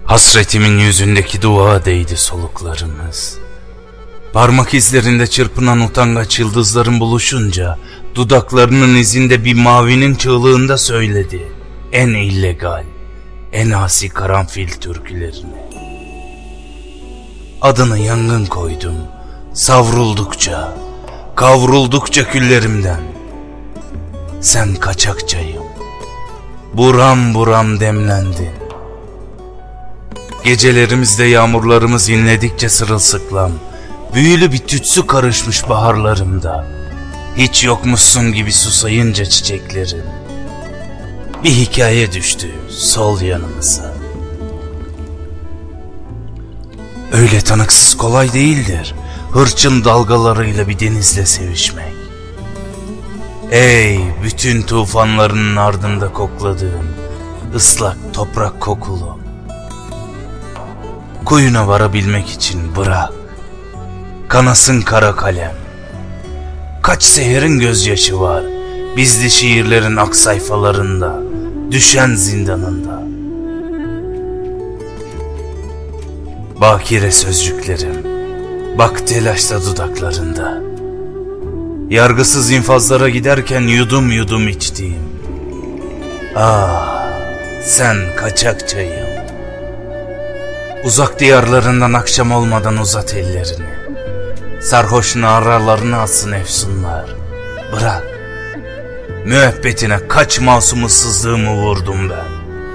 Hasretimin yüzündeki dua değdi soluklarımız. Parmak izlerinde çırpınan utangaç yıldızların buluşunca dudaklarının izinde bir mavinin çığlığında söyledi en illegal, en asi karanfil türkülerini. Adını yangın koydum, savruldukça, kavruldukça küllerimden. Sen kaçak çayım, buram buram demlendin. Gecelerimizde yağmurlarımız inledikçe sırılsıklam, büyülü bir tütsü karışmış baharlarımda. Hiç yokmuşsun gibi susayınca çiçeklerim. Bir hikaye düştü sol yanımıza. Öyle tanıksız kolay değildir hırçın dalgalarıyla bir denizle sevişmek. Ey bütün tufanlarının ardında kokladığım ıslak toprak kokulu. Kuyuna varabilmek için bırak, kanasın kara kalem. Kaç seherin gözyaşı var bizli şiirlerin ak sayfalarında, düşen zindanında. Bakire sözcüklerim, bak telaşla dudaklarında. Yargısız infazlara giderken yudum yudum içtiğim. Ah, sen kaçak çayım. Uzak diyarlarından akşam olmadan uzat ellerini. Sarhoş naralarını alsın efsunlar. Bırak. Müebbetine kaç masum ıssızlığımı vurdum ben.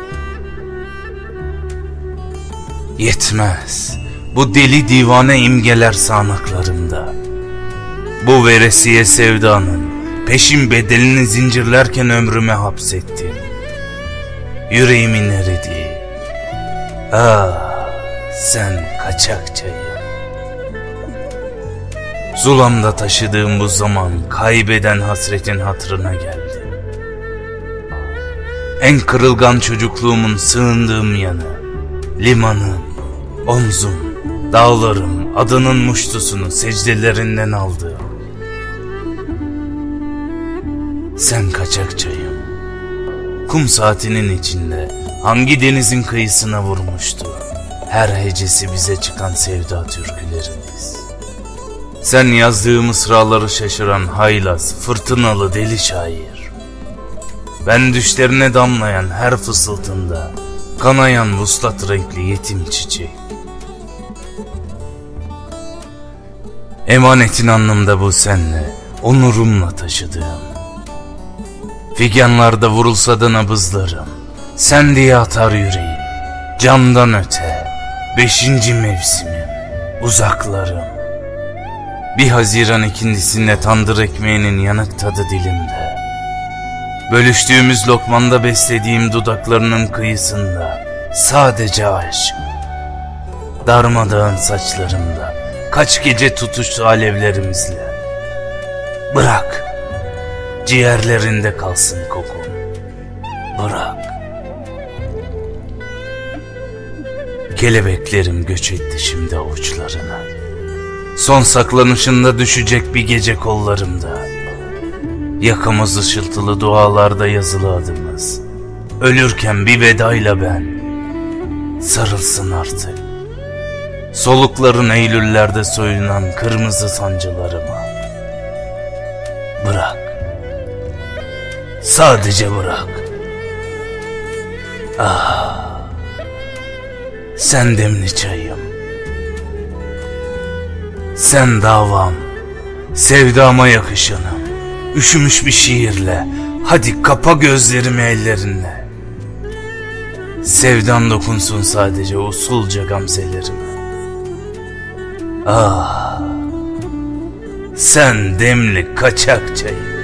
Yetmez. Bu deli divane imgeler sağanaklarımda. Bu veresiye sevdanın peşin bedelini zincirlerken ömrüme hapsettin. Yüreğimin eridi. Ah, sen kaçak çayım. Zulamda taşıdığım bu zaman kaybeden hasretin hatırına geldi. En kırılgan çocukluğumun sığındığım yanı, limanım, omzum, dağlarım adının muştusunu secdelerinden aldığım. Sen kaçak çayım. Kum saatinin içinde hangi denizin kıyısına vurmuştu her hecesi bize çıkan sevda türkülerimiz. Sen yazdığı mısraları şaşıran haylaz, fırtınalı deli şair. Ben düşlerine damlayan her fısıltında kanayan vuslat renkli yetim çiçek. Emanetin alnımda bu senle, onurumla taşıdığım. Figanlarda vurulsa da nabızlarım, sen diye atar yüreğim. Candan öte, 5. mevsimim, uzaklarım. Bir Haziran ikindisinde tandır ekmeğinin yanık tadı dilimde. Bölüştüğümüz lokmanda beslediğim dudaklarının kıyısında sadece aşk. Darmadağın saçlarımda kaç gece tutuştu alevlerimizle. Bırak, ciğerlerinde kalsın kokun. Bırak. Kelebeklerim göç etti şimdi avuçlarına. Son saklanışında düşecek bir gece kollarımda. Yakamız ışıltılı dualarda yazılı adımız. Ölürken bir vedayla ben. Sarılsın artık. Solukların eylüllerde soyunan kırmızı sancılarıma. Bırak. Sadece bırak. Ah. Sen demli çayım. Sen davam, sevdama yakışanım. Üşümüş bir şiirle, hadi kapa gözlerimi ellerinle. Sevdan dokunsun sadece usulca gamzelerime. Ah, sen demli kaçak çayım.